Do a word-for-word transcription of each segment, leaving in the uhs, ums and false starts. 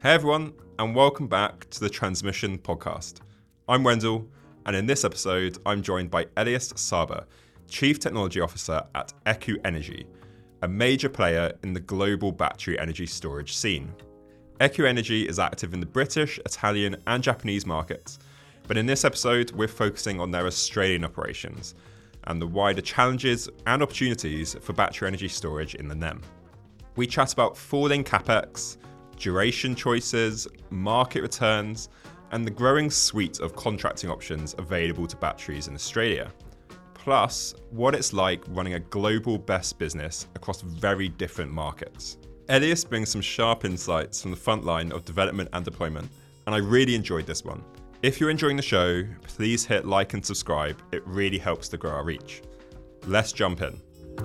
Hey everyone, and welcome back to the Transmission Podcast. I'm Wendell, and in this episode, I'm joined by Elias Saba, Chief Technology Officer at Eku Energy, a major player in the global battery energy storage scene. Eku Energy is active in the British, Italian, and Japanese markets, but in this episode, we're focusing on their Australian operations and the wider challenges and opportunities for battery energy storage in the N E M. We chat about falling capex, duration choices, market returns, and the growing suite of contracting options available to batteries in Australia. Plus, what it's like running a global B E S S business across very different markets. Elias brings some sharp insights from the front line of development and deployment, and I really enjoyed this one. If you're enjoying the show, please hit like and subscribe. It really helps to grow our reach. Let's jump in.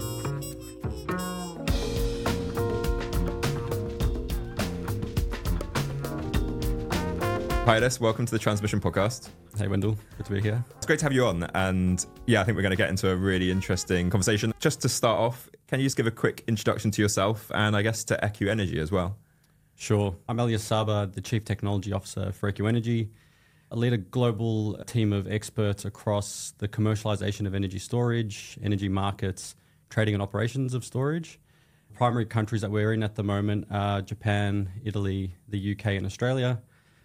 Hi, Elias. Welcome to the Transmission Podcast. Hey, Wendell. Good to be here. It's great to have you on. And yeah, I think we're going to get into a really interesting conversation. Just to start off, can you just give a quick introduction to yourself and I guess to Eku Energy as well? Sure. I'm Elias Saba, the Chief Technology Officer for Eku Energy. I lead a global team of experts across the commercialization of energy storage, energy markets, trading and operations of storage. Primary countries that we're in at the moment are Japan, Italy, the U K and Australia.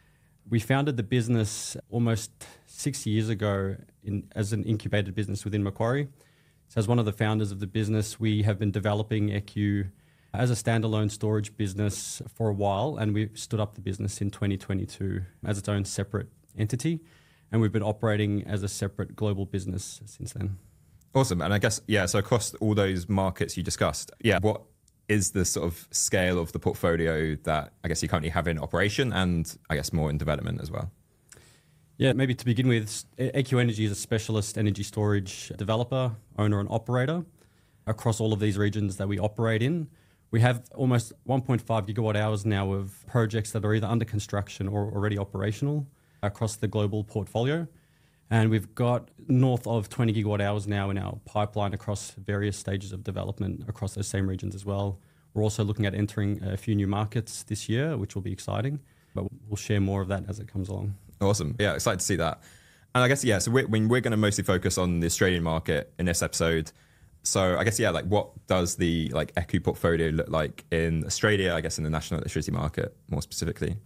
We founded the business almost six years ago in, as an incubated business within Macquarie. So as one of the founders of the business, we have been developing Eku as a standalone storage business for a while, and we stood up the business in twenty twenty-two as its own separate entity, and we've been operating as a separate global business since then. Awesome. And I guess, yeah, so across all those markets you discussed, yeah, what is the sort of scale of the portfolio that I guess you currently have in operation and I guess more in development as well? Yeah, maybe to begin with, Eku Energy is a specialist energy storage developer, owner and operator across all of these regions that we operate in. We have almost one point five gigawatt hours now of projects that are either under construction or already operational across the global portfolio. And we've got north of twenty gigawatt hours now in our pipeline across various stages of development across those same regions as well. We're also looking at entering a few new markets this year, which will be exciting, but we'll share more of that as it comes along. Awesome. Yeah, excited to see that. And I guess, yeah, so we're, we're going to mostly focus on the Australian market in this episode. So I guess, yeah, like what does the like Eku portfolio look like in Australia, I guess in the national electricity market more specifically?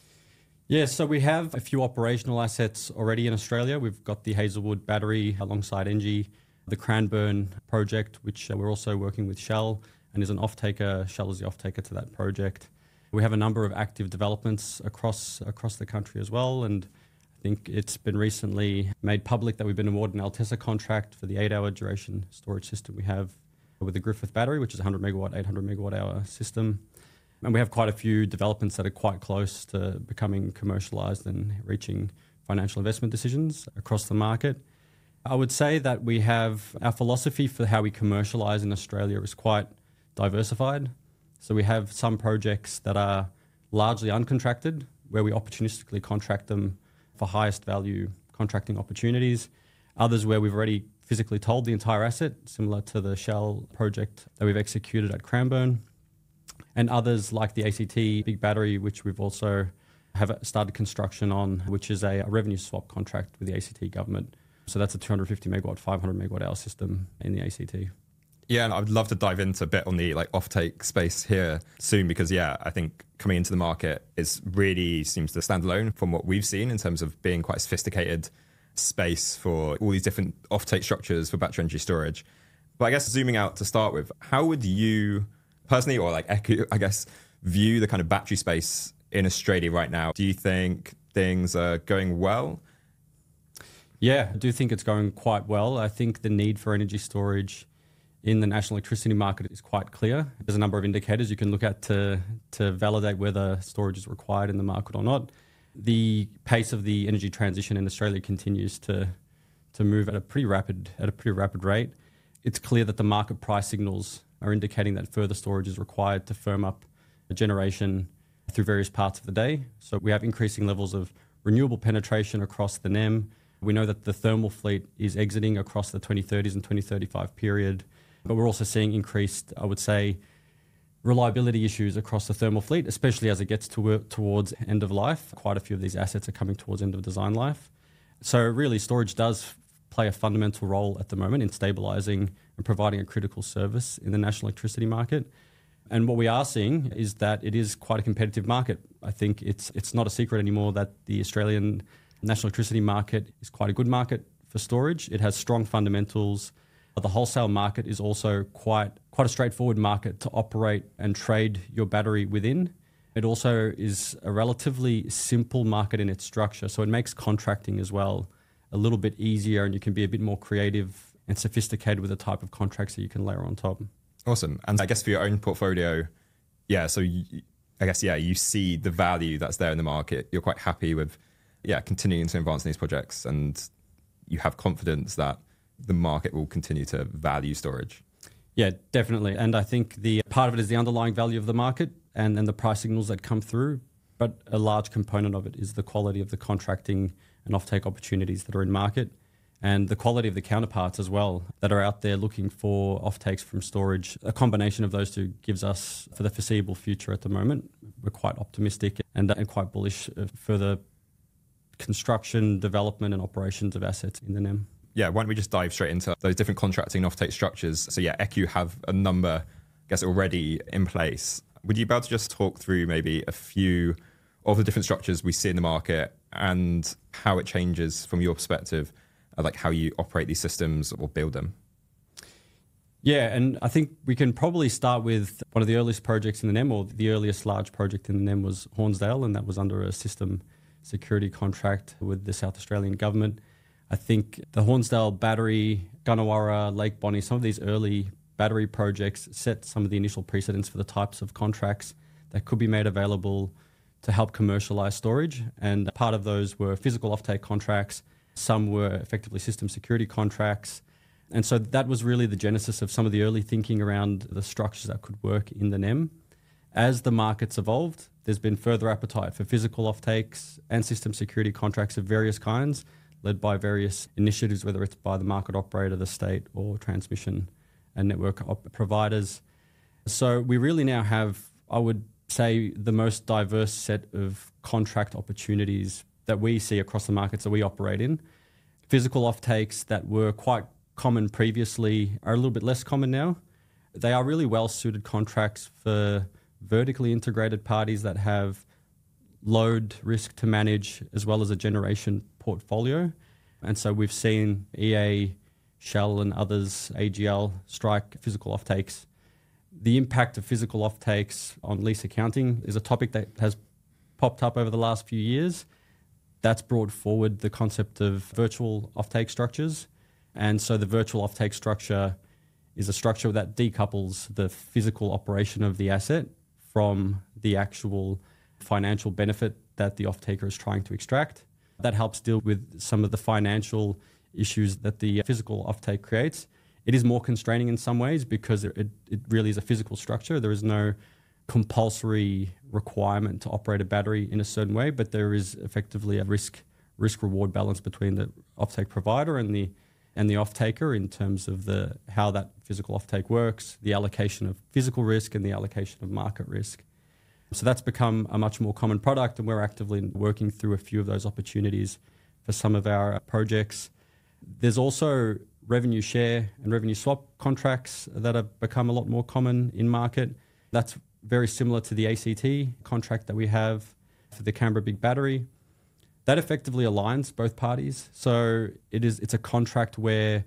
Yeah, so we have a few operational assets already in Australia. We've got the Hazelwood battery alongside Engie, the Cranbourne project, which uh, we're also working with Shell and is an off-taker. Shell is the off-taker to that project. We have a number of active developments across across the country as well, and I think it's been recently made public that we've been awarded an Altesa contract for the eight-hour duration storage system we have with the Griffith battery, which is a one hundred megawatt, eight hundred megawatt hour system. And we have quite a few developments that are quite close to becoming commercialized and reaching financial investment decisions across the market. I would say that we have our philosophy for how we commercialize in Australia is quite diversified. So we have some projects that are largely uncontracted, where we opportunistically contract them for highest value contracting opportunities. Others where we've already physically tolled the entire asset, similar to the Shell project that we've executed at Cranbourne. And others like the A C T big battery, which we've also have started construction on, which is a, a revenue swap contract with the A C T government. So that's a two hundred fifty megawatt, five hundred megawatt hour system in the A C T. Yeah, and I'd love to dive into a bit on the like offtake space here soon because yeah, I think coming into the market is really seems to stand alone from what we've seen in terms of being quite a sophisticated space for all these different offtake structures for battery energy storage. But I guess zooming out to start with, how would you personally, or like Eku, I guess, view the kind of battery space in Australia right now? Do you think things are going well? Yeah, I do think it's going quite well. I think the need for energy storage in the national electricity market is quite clear. There's a number of indicators you can look at to, to validate whether storage is required in the market or not. The pace of the energy transition in Australia continues to, to move at a pretty rapid at a pretty rapid rate. It's clear that the market price signals are indicating that further storage is required to firm up a generation through various parts of the day. So we have increasing levels of renewable penetration across the N E M. We know that the thermal fleet is exiting across the twenty thirties and twenty thirty-five period, but we're also seeing increased, I would say, reliability issues across the thermal fleet, especially as it gets to work towards end of life. Quite a few of these assets are coming towards end of design life. So really storage does play a fundamental role at the moment in stabilising and providing a critical service in the national electricity market. And what we are seeing is that it is quite a competitive market. I think it's it's not a secret anymore that the Australian national electricity market is quite a good market for storage. It has strong fundamentals. The wholesale market is also quite quite a straightforward market to operate and trade your battery within. It also is a relatively simple market in its structure, so it makes contracting as well a little bit easier, and you can be a bit more creative and sophisticated with the type of contracts that you can layer on top. Awesome. And I guess for your own portfolio, yeah, so you, I guess, yeah, you see the value that's there in the market. You're quite happy with, yeah, continuing to advance in these projects, and you have confidence that the market will continue to value storage. Yeah, definitely. And I think the part of it is the underlying value of the market and then the price signals that come through. But a large component of it is the quality of the contracting and offtake opportunities that are in market, and the quality of the counterparts as well that are out there looking for offtakes from storage. A combination of those two gives us, for the foreseeable future at the moment, we're quite optimistic and, and quite bullish for the construction, development and operations of assets in the N E M. Yeah, why don't we just dive straight into those different contracting and offtake structures? So yeah, E C U have a number, I guess, already in place. Would you be able to just talk through maybe a few of the different structures we see in the market and how it changes from your perspective, like how you operate these systems or build them? Yeah, and I think we can probably start with one of the earliest projects in the N E M, or the earliest large project in the N E M was Hornsdale, and that was under a system security contract with the South Australian government. I think the Hornsdale battery, Gunawarra, Lake Bonnie, some of these early battery projects set some of the initial precedents for the types of contracts that could be made available to help commercialise storage. And part of those were physical offtake contracts. Some were effectively system security contracts. And so that was really the genesis of some of the early thinking around the structures that could work in the N E M. As the market's evolved, there's been further appetite for physical offtakes and system security contracts of various kinds, led by various initiatives, whether it's by the market operator, the state, or transmission and network op- providers. So we really now have, I would say, the most diverse set of contract opportunities that we see across the markets that we operate in. Physical offtakes that were quite common previously are a little bit less common now. They are really well-suited contracts for vertically integrated parties that have load risk to manage as well as a generation portfolio. And so we've seen E A, Shell and others, A G L, strike physical offtakes. The impact of physical offtakes on lease accounting is a topic that has popped up over the last few years. That's brought forward the concept of virtual offtake structures. And so the virtual offtake structure is a structure that decouples the physical operation of the asset from the actual financial benefit that the offtaker is trying to extract. That helps deal with some of the financial issues that the physical offtake creates. It is more constraining in some ways because it, it really is a physical structure. There is no compulsory requirement to operate a battery in a certain way, but there is effectively a risk risk reward balance between the offtake provider and the and the offtaker in terms of the how that physical offtake works, the allocation of physical risk and the allocation of market risk. So that's become a much more common product, and we're actively working through a few of those opportunities for some of our projects. There's also revenue share and revenue swap contracts that have become a lot more common in market. That's very similar to the A C T contract that we have for the Canberra Big Battery. That effectively aligns both parties. So it is it's a contract where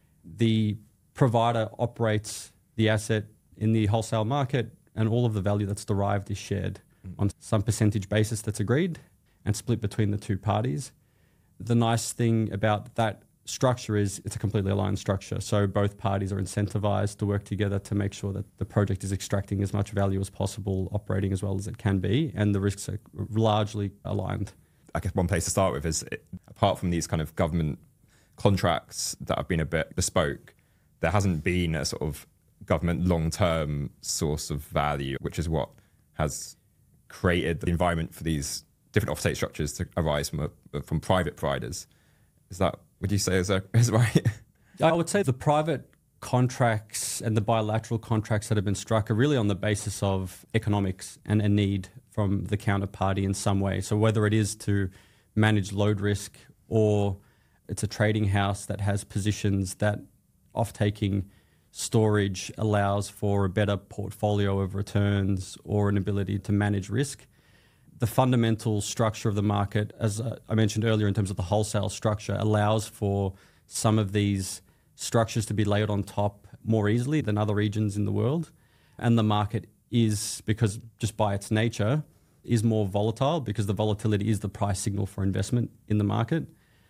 the provider operates the asset in the wholesale market, and all of the value that's derived is shared on some percentage basis that's agreed and split between the two parties. The nice thing about that structure is it's a completely aligned structure. So both parties are incentivized to work together to make sure that the project is extracting as much value as possible, operating as well as it can be, and the risks are largely aligned. I guess one place to start with is, it, apart from these kind of government contracts that have been a bit bespoke, there hasn't been a sort of government long-term source of value, which is what has created the environment for these different offset structures to arise from a, from private providers. Is that, would you say, is that is right? I would say the private contracts and the bilateral contracts that have been struck are really on the basis of economics and a need from the counterparty in some way. So whether it is to manage load risk or it's a trading house that has positions that off-taking storage allows for a better portfolio of returns or an ability to manage risk. The fundamental structure of the market, as I mentioned earlier in terms of the wholesale structure, allows for some of these structures to be layered on top more easily than other regions in the world. And the market is, because just by its nature, is more volatile because the volatility is the price signal for investment in the market.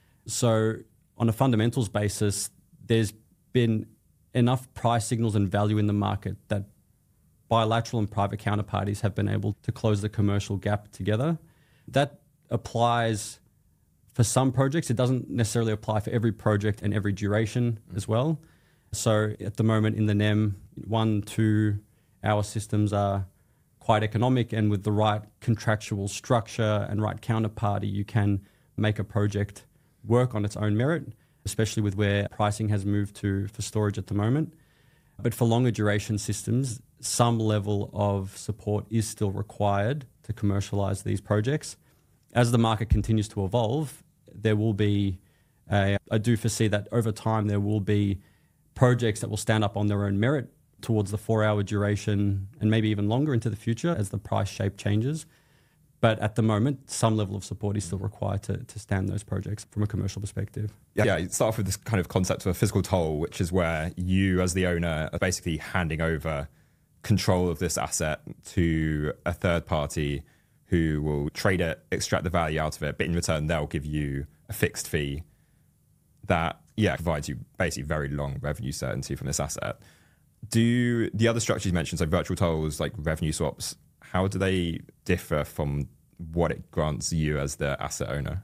So on a fundamentals basis, there's been enough price signals and value in the market that bilateral and private counterparties have been able to close the commercial gap together. That applies for some projects. It doesn't necessarily apply for every project and every duration mm. as well. So at the moment in the N E M, one, two hour systems are quite economic, and with the right contractual structure and right counterparty, you can make a project work on its own merit, especially with where pricing has moved to for storage at the moment. But for longer duration systems, some level of support is still required to commercialize these projects. As the market continues to evolve, there will be, a, I do foresee that over time there will be projects that will stand up on their own merit towards the four hour duration and maybe even longer into the future as the price shape changes. But at the moment, some level of support is still required to, to stand those projects from a commercial perspective. Yeah, yeah, you start off with this kind of concept of a physical toll, which is where you as the owner are basically handing over control of this asset to a third party who will trade it, extract the value out of it, but in return they'll give you a fixed fee that, yeah, provides you basically very long revenue certainty from this asset. Do the other structures you mentioned, so virtual tolls, like revenue swaps, how do they differ from what it grants you as the asset owner?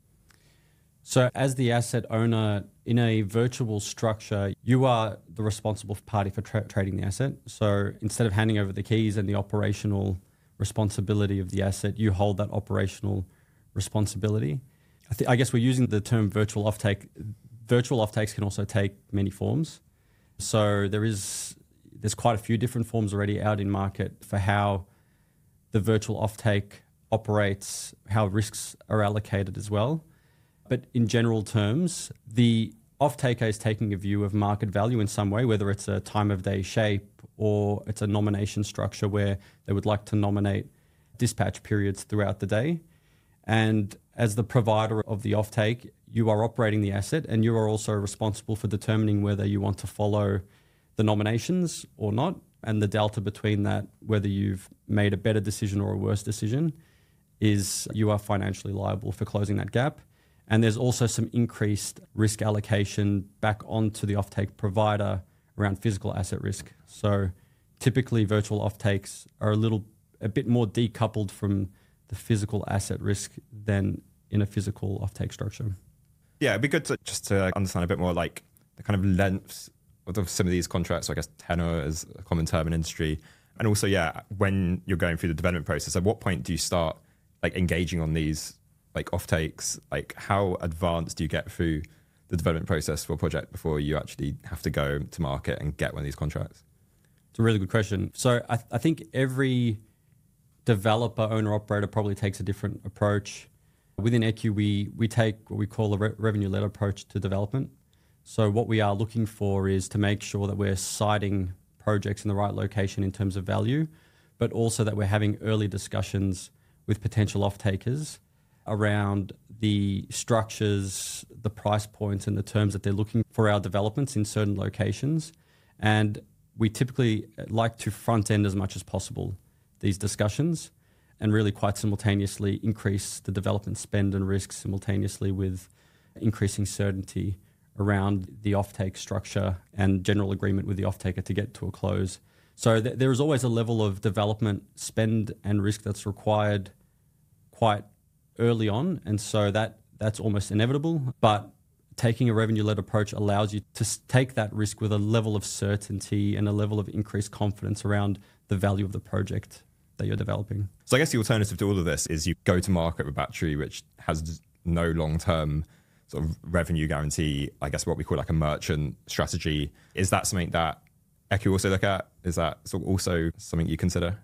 So as the asset owner in a virtual structure, you are the responsible party for tra- trading the asset. So instead of handing over the keys and the operational responsibility of the asset, you hold that operational responsibility. I, th- I guess we're using the term virtual offtake. Virtual offtakes can also take many forms. So there is there's quite a few different forms already out in market for how the virtual offtake operates, how risks are allocated as well. But in general terms, the off-taker is taking a view of market value in some way, whether it's a time of day shape or it's a nomination structure where they would like to nominate dispatch periods throughout the day. And as the provider of the offtake, you are operating the asset and you are also responsible for determining whether you want to follow the nominations or not. And the delta between that, whether you've made a better decision or a worse decision, is you are financially liable for closing that gap. And there's also some increased risk allocation back onto the offtake provider around physical asset risk. So typically virtual offtakes are a little, a bit more decoupled from the physical asset risk than in a physical offtake structure. Yeah, it'd be good to just to understand a bit more like the kind of lengths of some of these contracts. So I guess tenor is a common term in industry. And also, yeah, when you're going through the development process, at what point do you start like engaging on these like offtakes? Like how advanced do you get through the development process for a project before you actually have to go to market and get one of these contracts? It's a really good question. So I, th- I think every developer, owner, operator probably takes a different approach. Within E Q, we we take what we call a re- revenue-led approach to development. So what we are looking for is to make sure that we're siting projects in the right location in terms of value, but also that we're having early discussions with potential off-takers around the structures, the price points and the terms that they're looking for our developments in certain locations. And we typically like to front end as much as possible these discussions and really quite simultaneously increase the development spend and risk simultaneously with increasing certainty around the offtake structure and general agreement with the offtaker to get to a close. So th- there is always a level of development spend and risk that's required quite early on, and so that that's almost inevitable. But taking a revenue-led approach allows you to s- take that risk with a level of certainty and a level of increased confidence around the value of the project that you're developing. So I guess the alternative to all of this is you go to market with battery, which has no long-term sort of revenue guarantee, I guess what we call like a merchant strategy. Is that something that E Q also look at? Is that sort of also something you consider?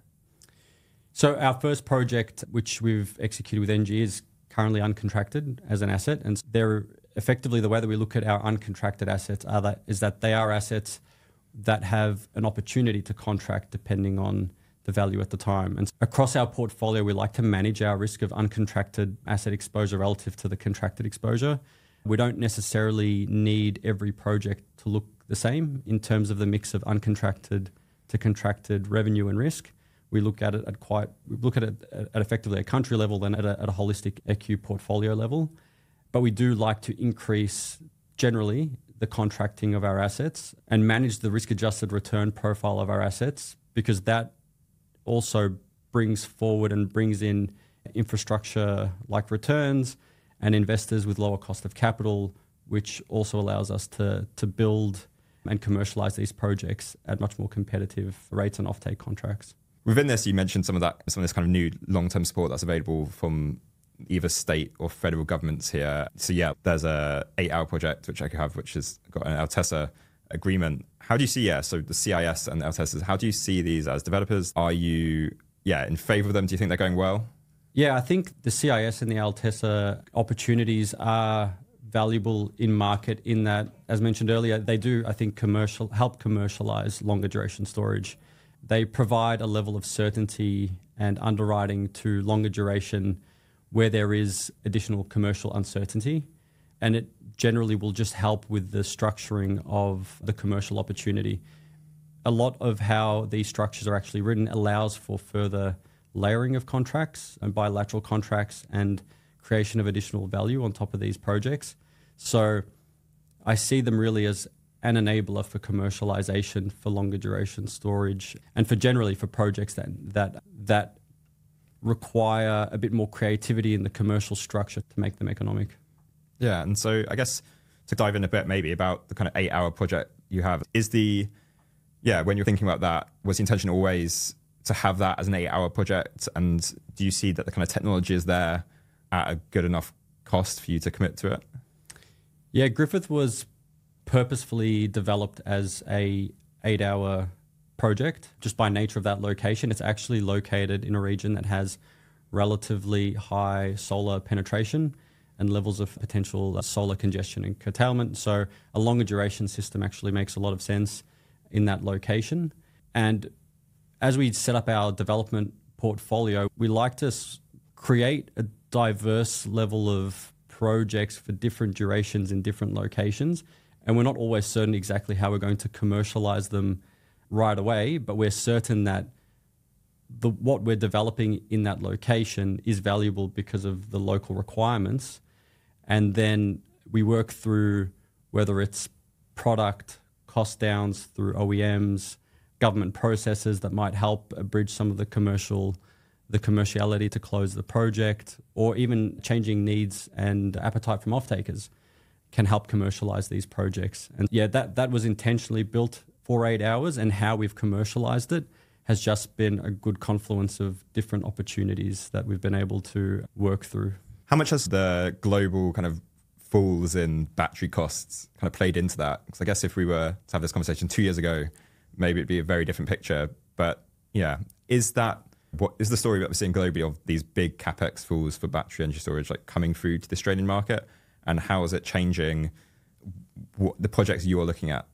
So our first project, which we've executed with N G, is currently uncontracted as an asset. And they're effectively, the way that we look at our uncontracted assets are that, is that they are assets that have an opportunity to contract depending on the value at the time. And across our portfolio, we like to manage our risk of uncontracted asset exposure relative to the contracted exposure. We don't necessarily need every project to look the same in terms of the mix of uncontracted to contracted revenue and risk. We look at it at quite, we look at it at effectively a country level and at a, at a holistic E Q portfolio level. But we do like to increase generally the contracting of our assets and manage the risk-adjusted return profile of our assets, because that also brings forward and brings in infrastructure like returns and investors with lower cost of capital, which also allows us to, to build and commercialize these projects at much more competitive rates and offtake contracts. Within this, you mentioned some of that, some of this kind of new long-term support that's available from either state or federal governments here. So yeah, there's a eight-hour project which I could have, which has got an LTESA agreement. How do you see, yeah, so the C I S and the LTESAs, how do you see these as developers? Are you, yeah, in favor of them? Do you think they're going well? Yeah, I think the C I S and the LTESA opportunities are valuable in market in that, as mentioned earlier, they do, I think, commercial help commercialize longer duration storage. They provide a level of certainty and underwriting to longer duration where there is additional commercial uncertainty, and it generally will just help with the structuring of the commercial opportunity. A lot of how these structures are actually written allows for further layering of contracts and bilateral contracts and creation of additional value on top of these projects. So I see them really as an enabler for commercialization for longer duration storage and for generally for projects that that that require a bit more creativity in the commercial structure to make them economic. Yeah, and so I guess to dive in a bit maybe about the kind of eight-hour project you have, is the, yeah, when you're thinking about that, was the intention always to have that as an eight-hour project? And do you see that the kind of technology is there at a good enough cost for you to commit to it? Yeah, Griffith was purposefully developed as a eight-hour project just by nature of that location. It's actually located in a region that has relatively high solar penetration and levels of potential solar congestion and curtailment. So a longer duration system actually makes a lot of sense in that location. And as we set up our development portfolio, we like to create a diverse level of projects for different durations in different locations. And we're not always certain exactly how we're going to commercialize them right away, but we're certain that the what we're developing in that location is valuable because of the local requirements. And then we work through whether it's product cost downs through O E Ms, government processes that might help bridge some of the commercial, the commerciality to close the project, or even changing needs and appetite from off-takers can help commercialize these projects. And yeah, that, that was intentionally built for eight hours, and how we've commercialized it has just been a good confluence of different opportunities that we've been able to work through. How much has the global kind of falls in battery costs kind of played into that? Because I guess if we were to have this conversation two years ago, maybe it'd be a very different picture. But yeah, is that what is the story that we're seeing globally of these big capex falls for battery energy storage like coming through to the Australian market? And how is it changing what the projects you're looking at?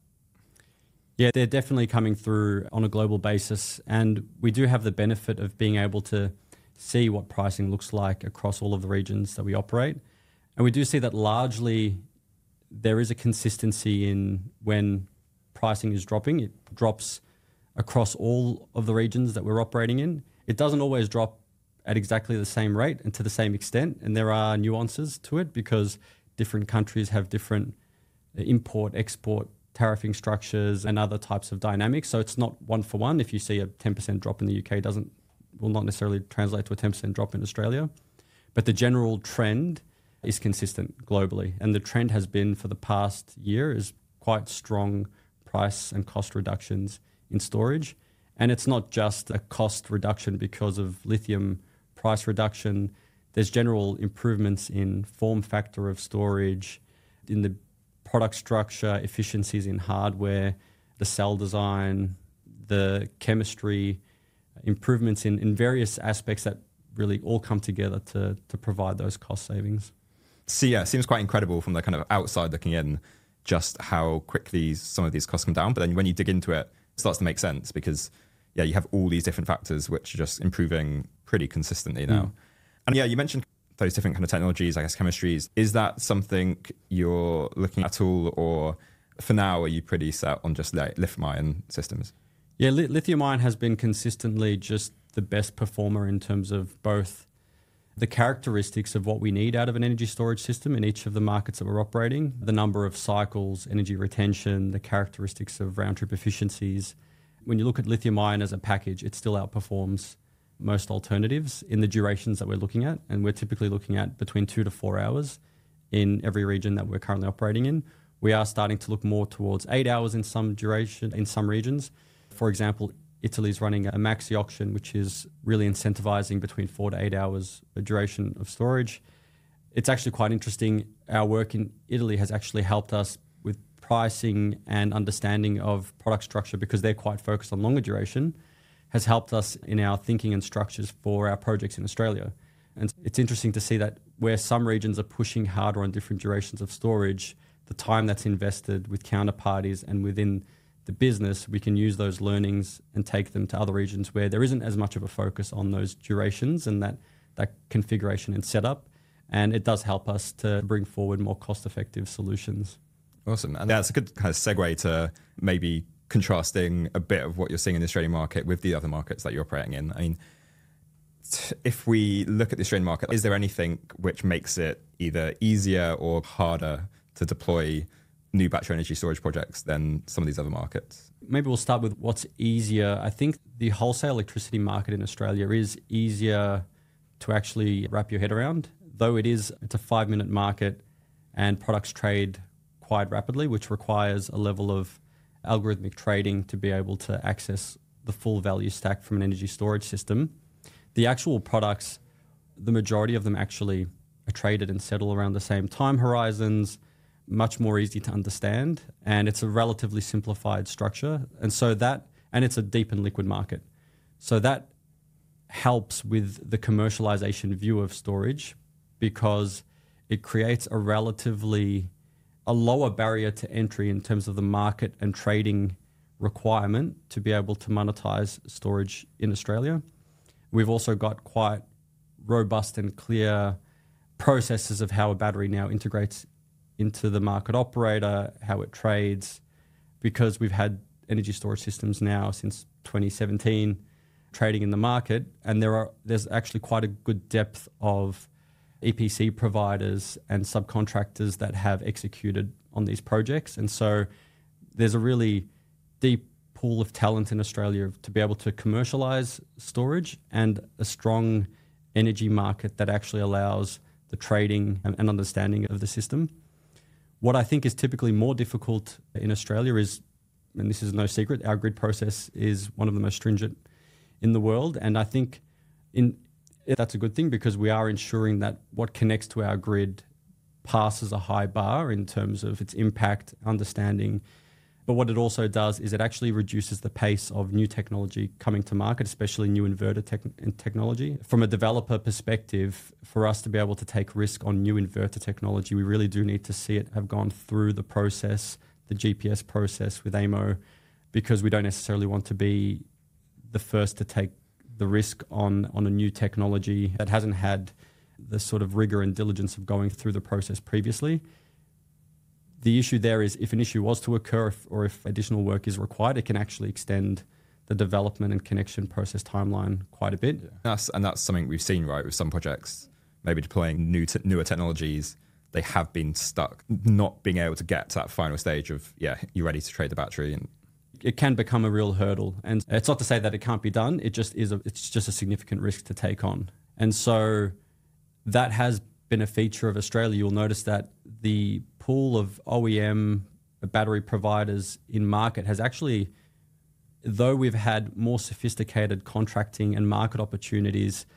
Yeah, they're definitely coming through on a global basis. And we do have the benefit of being able to see what pricing looks like across all of the regions that we operate. And we do see that largely there is a consistency in when pricing is dropping. It drops across all of the regions that we're operating in. It doesn't always drop at exactly the same rate and to the same extent. And there are nuances to it because different countries have different import, export, tariffing structures and other types of dynamics. So it's not one for one. If you see a ten percent drop in the U K, doesn't will not necessarily translate to a ten percent drop in Australia. But the general trend is consistent globally. And the trend has been for the past year is quite strong price and cost reductions in storage. And it's not just a cost reduction because of lithium price reduction. there's general improvements in form factor of storage, in the product structure, efficiencies in hardware, the cell design, the chemistry, improvements in, in various aspects that really all come together to, to provide those cost savings. So yeah, it seems quite incredible from the kind of outside looking in, just how quickly some of these costs come down. But then when you dig into it, it starts to make sense because yeah, you have all these different factors which are just improving pretty consistently now. Mm. And yeah, you mentioned those different kind of technologies, I guess chemistries. Is that something you're looking at all, or for now are you pretty set on just like lithium-ion systems? Yeah, li- lithium-ion has been consistently just the best performer in terms of both the characteristics of what we need out of an energy storage system in each of the markets that we're operating, the number of cycles, energy retention, the characteristics of round-trip efficiencies. When you look at lithium-ion as a package, it still outperforms most alternatives in the durations that we're looking at, and we're typically looking at between two to four hours in every region that we're currently operating in. We are starting to look more towards eight hours in some duration in some regions. For example, Italy's running a maxi auction, which is really incentivizing between four to eight hours a duration of storage. It's actually quite interesting. Our work in Italy has actually helped us with pricing and understanding of product structure, because they're quite focused on longer duration, has helped us in our thinking and structures for our projects in Australia. And it's interesting to see that where some regions are pushing harder on different durations of storage, the time that's invested with counterparties and within the business, we can use those learnings and take them to other regions where there isn't as much of a focus on those durations and that, that configuration and setup. And it does help us to bring forward more cost-effective solutions. Awesome. And that's a good kind of segue to maybe contrasting a bit of what you're seeing in the Australian market with the other markets that you're operating in. I mean, if we look at the Australian market, is there anything which makes it either easier or harder to deploy new battery energy storage projects than some of these other markets? Maybe we'll start with what's easier. I think the wholesale electricity market in Australia is easier to actually wrap your head around, though it is, it's a five minute market and products trade quite rapidly, which requires a level of algorithmic trading to be able to access the full value stack from an energy storage system. The actual products, the majority of them actually are traded and settle around the same time horizons, much more easy to understand, and it's a relatively simplified structure. And so that, and it's a deep and liquid market. So that helps with the commercialization view of storage, because it creates a relatively, a lower barrier to entry in terms of the market and trading requirement to be able to monetize storage in Australia. We've also got quite robust and clear processes of how a battery now integrates into the market operator, how it trades, because we've had energy storage systems now since twenty seventeen trading in the market, and there are there's actually quite a good depth of E P C providers and subcontractors that have executed on these projects. And so there's a really deep pool of talent in Australia to be able to commercialize storage, and a strong energy market that actually allows the trading and, and understanding of the system. What I think is typically more difficult in Australia is, and this is no secret, our grid process is one of the most stringent in the world. And I think in that's a good thing, because we are ensuring that what connects to our grid passes a high bar in terms of its impact, understanding. But what it also does is it actually reduces the pace of new technology coming to market, especially new inverter te- technology. From a developer perspective, for us to be able to take risk on new inverter technology, we really do need to see it have gone through the process, the G P S process with A M O, because we don't necessarily want to be the first to take the risk on, on a new technology that hasn't had the sort of rigor and diligence of going through the process previously. The issue there is, if an issue was to occur, if, or if additional work is required, it can actually extend the development and connection process timeline quite a bit. Yeah. That's, and that's something we've seen, right, with some projects, maybe deploying new t- newer technologies, they have been stuck, not being able to get to that final stage of, yeah, you're ready to trade the battery. And it can become a real hurdle. And it's not to say that it can't be done, it just is a, it's just a significant risk to take on. And so that has been a feature of Australia. You'll notice that the pool of O E M battery providers in market has actually, though we've had more sophisticated contracting and market opportunities,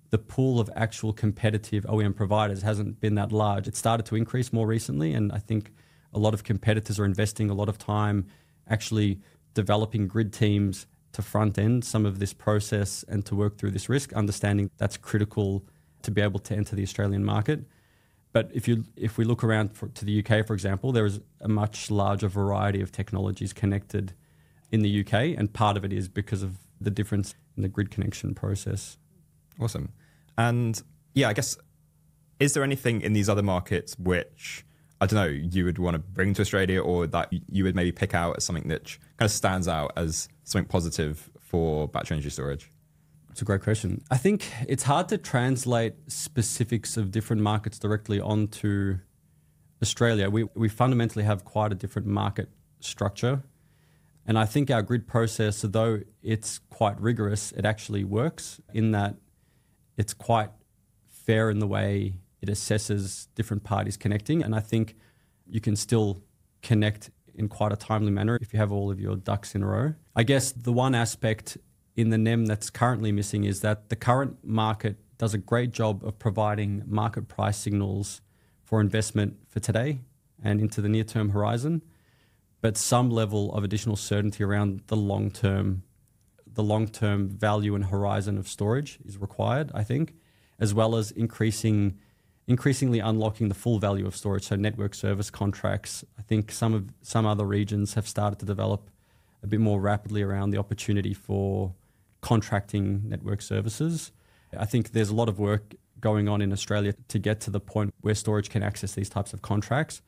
the pool of actual competitive O E M providers hasn't been that large. It started to increase more recently, and I think a lot of competitors are investing a lot of time actually developing grid teams to front end some of this process and to work through this risk, understanding that's critical to be able to enter the Australian market. But if you if we look around for, to the U K, for example, there is a much larger variety of technologies connected in the U K, and part of it is because of the difference in the grid connection process. Awesome. And yeah, I guess, is there anything in these other markets which, I don't know, you would want to bring to Australia, or that you would maybe pick out as something that kind of stands out as something positive for battery energy storage? It's a great question. I think it's hard to translate specifics of different markets directly onto Australia. We, we fundamentally have quite a different market structure. And I think our grid process, though it's quite rigorous, it actually works in that it's quite fair in the way it assesses different parties connecting. And I think you can still connect in quite a timely manner if you have all of your ducks in a row. I guess the one aspect in the N E M that's currently missing is that the current market does a great job of providing market price signals for investment for today and into the near-term horizon, but some level of additional certainty around the long-term, the long-term value and horizon of storage is required, I think, as well as increasing, increasingly unlocking the full value of storage. So network service contracts. I think some of some other regions have started to develop a bit more rapidly around the opportunity for contracting network services. I think there's a lot of work going on in Australia to get to the point where storage can access these types of contracts,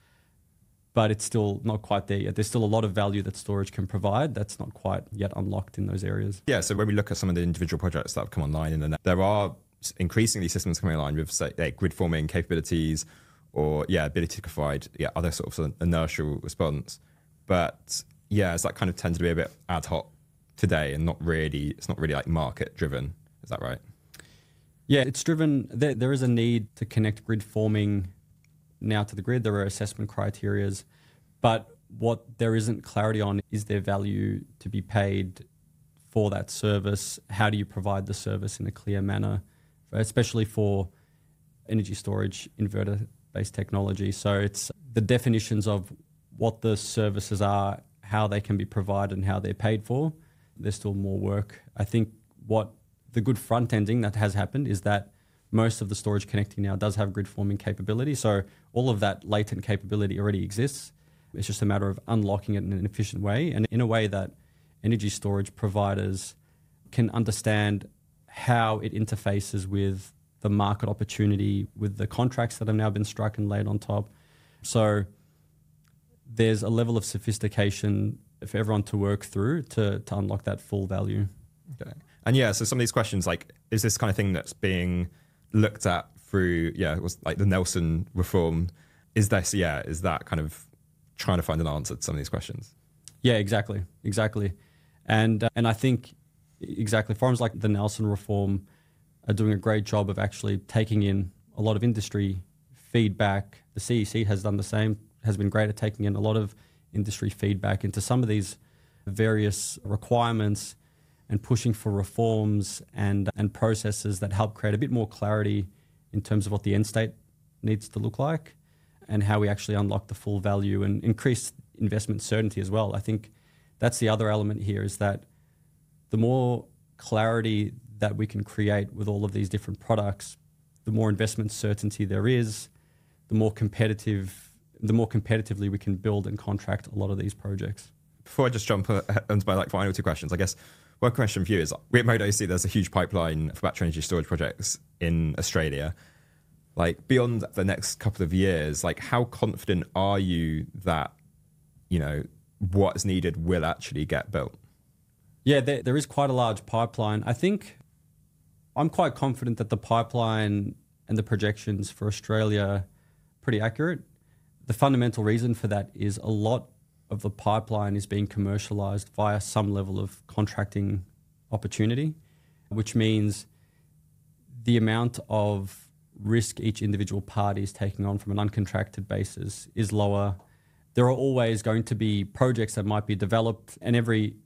but it's still not quite there yet. There's still a lot of value that storage can provide that's not quite yet unlocked in those areas. Yeah, so when we look at some of the individual projects that have come online in the net, there are increasingly systems coming online with, say, like grid forming capabilities or, yeah, ability to provide yeah, other sorts of inertial response. But yeah, it's that kind of tends to be a bit ad hoc today and not really, it's not really like market driven. Is that right? Yeah, it's driven, there, there is a need to connect grid forming now to the grid. There are assessment criterias, but what there isn't clarity on is their value to be paid for that service. How do you provide the service in a clear manner, especially for energy storage inverter-based technology? So it's the definitions of what the services are, how they can be provided and how they're paid for. There's still more work. I think what the good front ending that has happened is that most of the storage connecting now does have grid forming capability. So all of that latent capability already exists. It's just a matter of unlocking it in an efficient way and in a way that energy storage providers can understand how it interfaces with the market opportunity, with the contracts that have now been struck and laid on top. So there's a level of sophistication for everyone to work through to, to unlock that full value. Okay. And yeah, so some of these questions, like, is this kind of thing that's being looked at through, yeah, it was like the Nelson reform? Is this, yeah, is that kind of trying to find an answer to some of these questions? Yeah, exactly, exactly. And uh, and I think exactly forums like the Nelson reform are doing a great job of actually taking in a lot of industry feedback. The C E C has done the same, has been great at taking in a lot of industry feedback into some of these various requirements and pushing for reforms and and processes that help create a bit more clarity in terms of what the end state needs to look like and how we actually unlock the full value and increase investment certainty as well. I think that's the other element here, is that the more clarity that we can create with all of these different products, the more investment certainty there is, the more competitive, the more competitively we can build and contract a lot of these projects. Before I just jump into my like final two questions, I guess one question for you is, we at Modo see there's a huge pipeline for battery energy storage projects in Australia. Like, beyond the next couple of years, like, how confident are you that, you know, what is needed will actually get built? Yeah, there, there is quite a large pipeline. I think I'm quite confident that the pipeline and the projections for Australia are pretty accurate. The fundamental reason for that is a lot of the pipeline is being commercialized via some level of contracting opportunity, which means the amount of risk each individual party is taking on from an uncontracted basis is lower. There are always going to be projects that might be developed, and every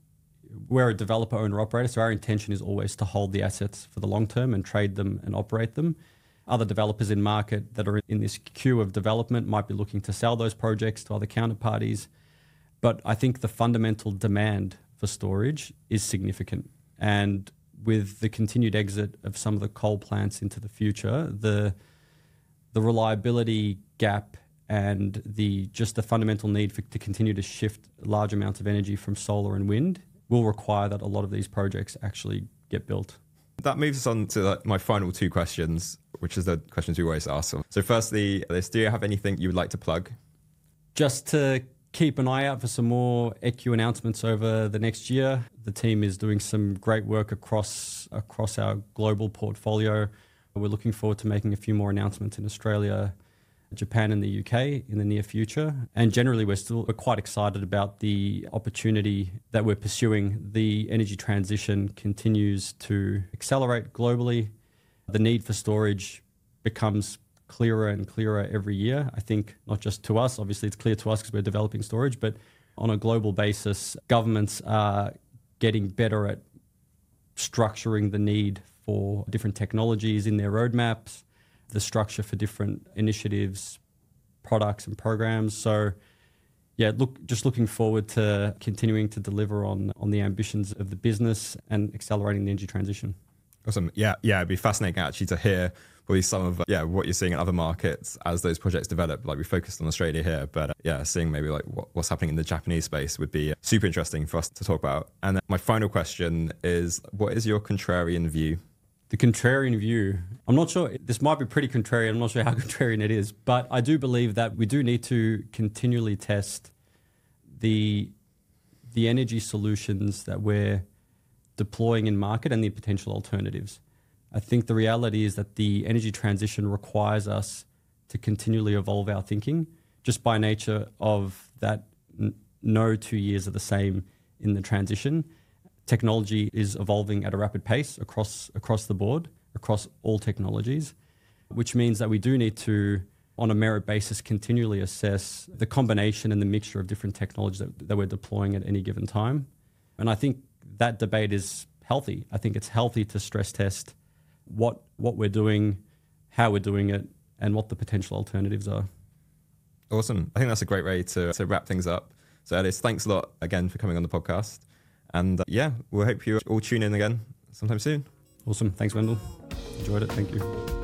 we're a developer owner operator, so our intention is always to hold the assets for the long term and trade them and operate them. Other developers in market that are in this queue of development might be looking to sell those projects to other counterparties. But I think the fundamental demand for storage is significant. And with the continued exit of some of the coal plants into the future, the the reliability gap and the just the fundamental need for, to continue to shift large amounts of energy from solar and wind will require that a lot of these projects actually get built. That moves us on to like my final two questions, which is the questions we always ask. So firstly, do you have anything you would like to plug? Just to keep an eye out for some more E Q announcements over the next year. The team is doing some great work across across our global portfolio. We're looking forward to making a few more announcements in Australia, Japan and the U K in the near future. And generally, we're still we're quite excited about the opportunity that we're pursuing. The energy transition continues to accelerate globally. The need for storage becomes clearer and clearer every year. I think not just to us, obviously it's clear to us because we're developing storage, but on a global basis, governments are getting better at structuring the need for different technologies in their roadmaps, the structure for different initiatives, products and programs. So yeah, look, just looking forward to continuing to deliver on, on the ambitions of the business and accelerating the energy transition. Awesome. Yeah, yeah, it'd be fascinating actually to hear probably some of uh, yeah what you're seeing in other markets as those projects develop. Like we focused on Australia here, but uh, yeah, seeing maybe like what, what's happening in the Japanese space would be uh, super interesting for us to talk about. And then my final question is, what is your contrarian view? The contrarian view, I'm not sure, this might be pretty contrarian, I'm not sure how contrarian it is, but I do believe that we do need to continually test the the energy solutions that we're deploying in market and the potential alternatives. I think the reality is that the energy transition requires us to continually evolve our thinking, just by nature of that n- no two years are the same in the transition. Technology is evolving at a rapid pace across across the board, across all technologies, which means that we do need to, on a merit basis, continually assess the combination and the mixture of different technologies that, that we're deploying at any given time. And I think that debate is healthy. I think it's healthy to stress test what what we're doing, how we're doing it, and what the potential alternatives are. Awesome. I think that's a great way to, to wrap things up. So Elias, thanks a lot again for coming on the podcast. And uh, yeah, we'll hope you all tune in again sometime soon. Awesome. Thanks, Wendell. Enjoyed it. Thank you.